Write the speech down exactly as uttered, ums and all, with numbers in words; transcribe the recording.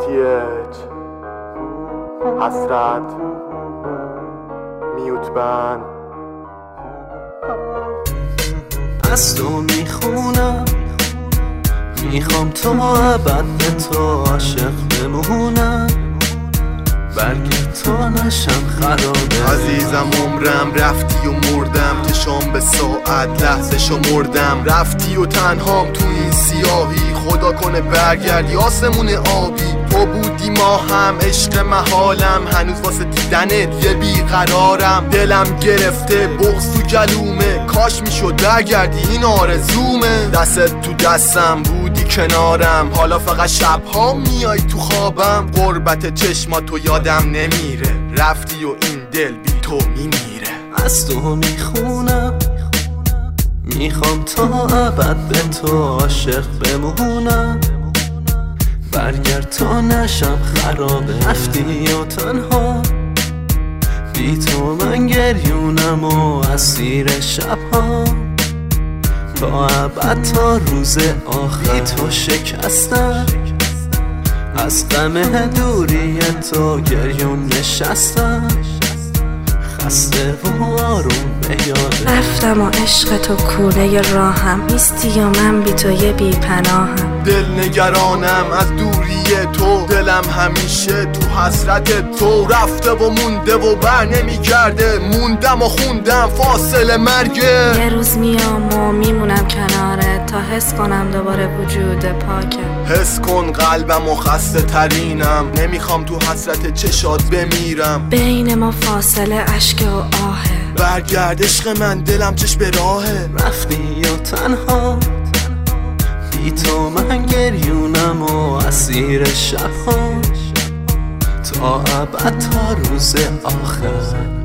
تی اچ حسرت میوت بند از تو میخونم، میخوام تا ابد به تو عاشق بمونم، برگرد تا نشم خرابه. عزیزم عمرم رفتی و مردم، چشام به ساعت لحظه شمردم. رفتی و تنهام تو این سیاهی، خدا کنه برگردی آسمون آبی. تو بودی ما هم عشق محالم، هنوز واسه دیدنت یه بیقرارم. دلم گرفته بغض تو گلومه، کاش میشد برگردی این آرزومه. دستت تو دستم بودی کنارم، حالا فقط شبها میای تو خوابم. غربت چشماتو یادم نمیره، رفتی و این دل بی تو میمیره. از تو میخونم، میخوام تا ابد به تو عاشق بمونم، برگرد تا نشم خرابه. رفتی و تنها بی تو من گریونم و اسیر شبها، تا ابد تا روز آخر. بی تو شکستم، از غم دوری تو گریون نشستم، خسته و آروم به یادم. رفتم و عشق تو کوره راهم، نیستی و من بی تو یه بی پناهم. دل نگرانم از دوری تو، دلم همیشه تو حسرت تو. رفته و مونده و بر نمی کرده، موندم و خوندم فاصله مرگه. یه روز میام و میمونم کنارت، تا حس کنم دوباره وجود پاکه. حس کن قلبم و خسته ترینم، نمیخوام تو حسرت چشات بمیرم. بین ما فاصله اشک و آهه، برگرد عشق من دلم چش به راهه. رفتی و تنها بی تو من گریونم و اسیر شبها، تا ابد تا روز آخر.